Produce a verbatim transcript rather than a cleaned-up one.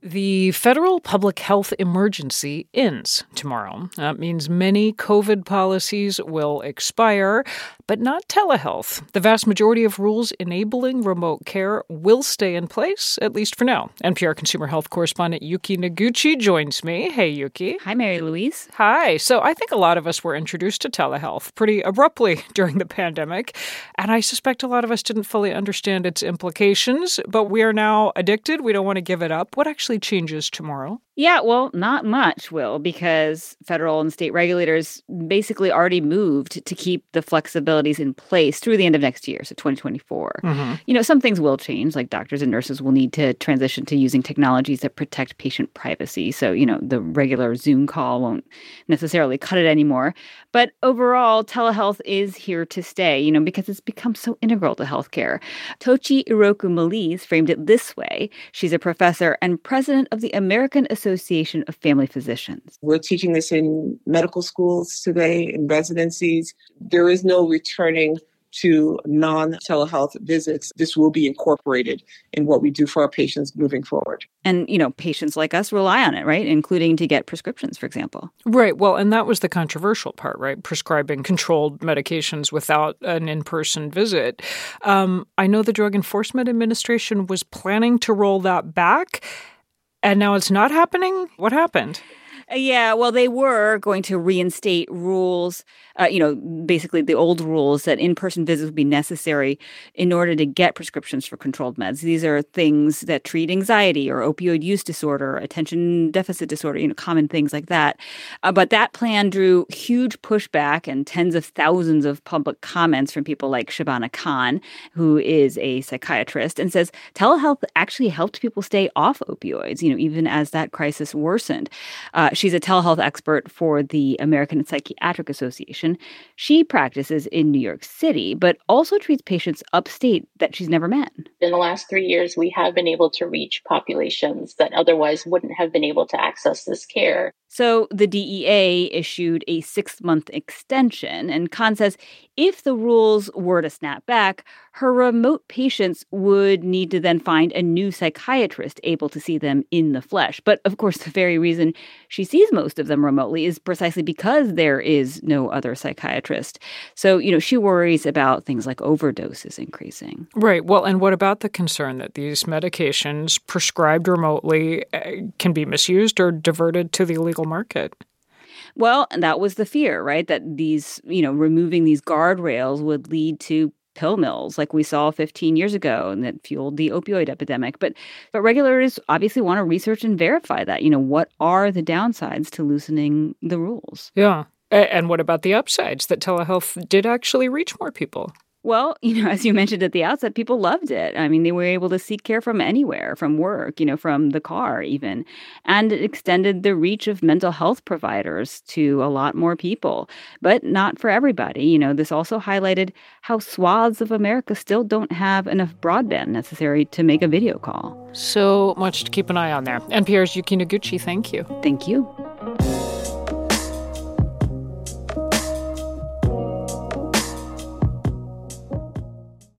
The federal public health emergency ends tomorrow. That means many COVID policies will expire, but not telehealth. The vast majority of rules enabling remote care will stay in place, at least for now. N P R consumer health correspondent Yuki Noguchi joins me. Hey, Yuki. Hi, Mary Louise. Hi. So I think a lot of us were introduced to telehealth pretty abruptly during the pandemic, and I suspect a lot of us didn't fully understand its implications, but we are now addicted. We don't want to give it up. What actually changes tomorrow? Yeah, well, not much, Will, because federal and state regulators basically already moved to keep the flexibilities in place through the end of next year, so twenty twenty-four. Mm-hmm. You know, some things will change, like doctors and nurses will need to transition to using technologies that protect patient privacy. So, you know, the regular Zoom call won't necessarily cut it anymore. But overall, telehealth is here to stay, you know, because it's become so integral to healthcare. Tochi Iroku-Maliz framed it this way. She's a professor and president of the American Association of Family Physicians. We're teaching this in medical schools today, in residencies. There is no returning to non-telehealth visits. This will be incorporated in what we do for our patients moving forward. And, you know, patients like us rely on it, right? Including to get prescriptions, for example. Right. Well, and that was the controversial part, right? Prescribing controlled medications without an in-person visit. Um, I know the Drug Enforcement Administration was planning to roll that back, and now it's not happening? What happened? Yeah, well, they were going to reinstate rules, uh, you know, basically the old rules that in-person visits would be necessary in order to get prescriptions for controlled meds. These are things that treat anxiety or opioid use disorder, attention deficit disorder, you know, common things like that. Uh, but that plan drew huge pushback and tens of thousands of public comments from people like Shabana Khan, who is a psychiatrist, and says telehealth actually helped people stay off opioids, you know, even as that crisis worsened. Uh, She's a telehealth expert for the American Psychiatric Association. She practices in New York City, but also treats patients upstate that she's never met. In the last three years, we have been able to reach populations that otherwise wouldn't have been able to access this care. So the D E A issued a six-month extension, and Khan says if the rules were to snap back, her remote patients would need to then find a new psychiatrist able to see them in the flesh. But, of course, the very reason she sees most of them remotely is precisely because there is no other psychiatrist. So, you know, she worries about things like overdoses increasing. Right. Well, and what about the concern that these medications prescribed remotely can be misused or diverted to the illegal market? Well, and that was the fear, right? That these, you know, removing these guardrails would lead to pill mills like we saw fifteen years ago and that fueled the opioid epidemic. But but regulators obviously want to research and verify that. You know, what are the downsides to loosening the rules? Yeah. And what about the upsides that telehealth did actually reach more people? Well, you know, as you mentioned at the outset, people loved it. I mean, they were able to seek care from anywhere, from work, you know, from the car even. And it extended the reach of mental health providers to a lot more people, but not for everybody. You know, this also highlighted how swaths of America still don't have enough broadband necessary to make a video call. So much to keep an eye on there. N P R's Yuki Noguchi, thank you. Thank you.